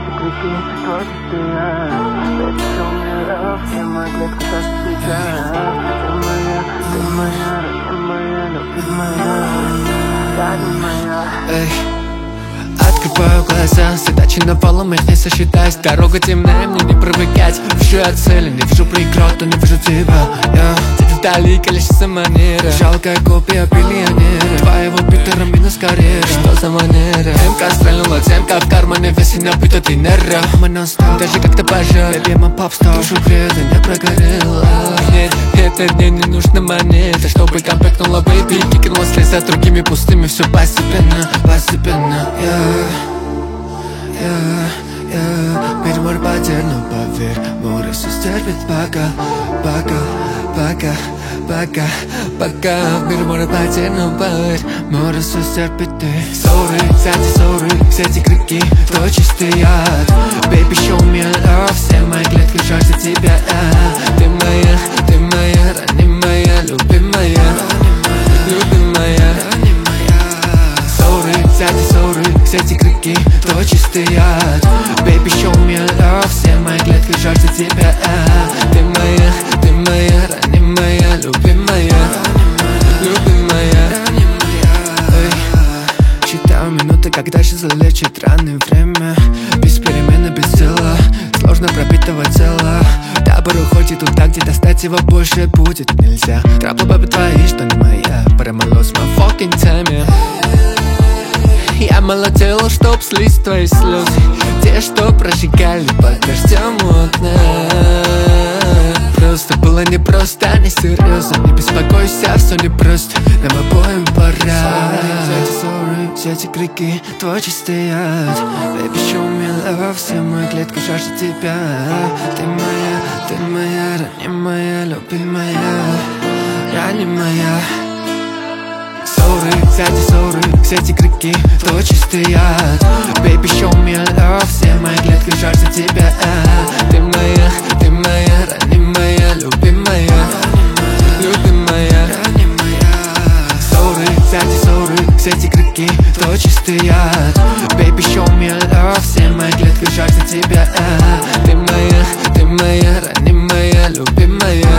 крики твой стоят. Baby, show me love, все мои клетки кажется тебя. Ты моя, родная, любимая, я не моя. Открываю глаза, задачи навалом, их не сосчитать. Дорога темная, мне не привыкать. Вижу я цели, не вижу преград, не вижу тебя. Где-то вдали колеса манеры, жалкая копия биллионера. Твоего Питера минус карьера. Что за манера? МК стрельнула, темка в кармане, весь напит от инера. Мы настал, даже как-то пожар. Baby, my pop star, душу греда не прогорела. Нет, это мне не нужна монета, чтобы компактнула, бэйби. Кикнула слеза другими пустыми, все постепенно, постепенно. Мир мой потерь, но поверь, море все стерпит пока, пока, пока, пока, пока. Мир мой потерь, но поверь, море все стерпит ты. Sorry, кстати, sorry, все эти крики, то чистый яд. Baby, show me love, все мои клетки жаждут тебя. Ты моя, ранимая, любимая, любимая. Sorry, кстати, sorry, все эти крики, то чистый яд. Baby, show me love, все мои клетки жаждут тебя. Ты моя, ранимая, любимая, любимая. Считаю минуты, когда же залечит раны время. Без перемены, без дела, сложно пропитывать тело. Табор уходит туда, где достать его больше будет нельзя. Траблы бабы твои, что не моя, промолос my fucking time. Я молотела, чтоб слить твои слезы, те, что прожигали под дождем у окна. Просто было непросто, несерьезно. Не беспокойся, все непросто, нам обоим пора. Sorry, все эти крики, твой чистый яд. Baby, show me love, все мои клетки жаждут тебя. Ты моя, ранимая, любимая, ранимая. Sorry, кстати, sorry, все эти крики, то чистый яд. Baby, show me love, все мои клетки жаждут тебя. Ты моя, ранимая, любимая, любимая. Sorry, кстати, sorry, все эти крики, то чистый яд. Baby, show me love, все мои клетки жаждут тебя. Ты моя, ранимая, любимая.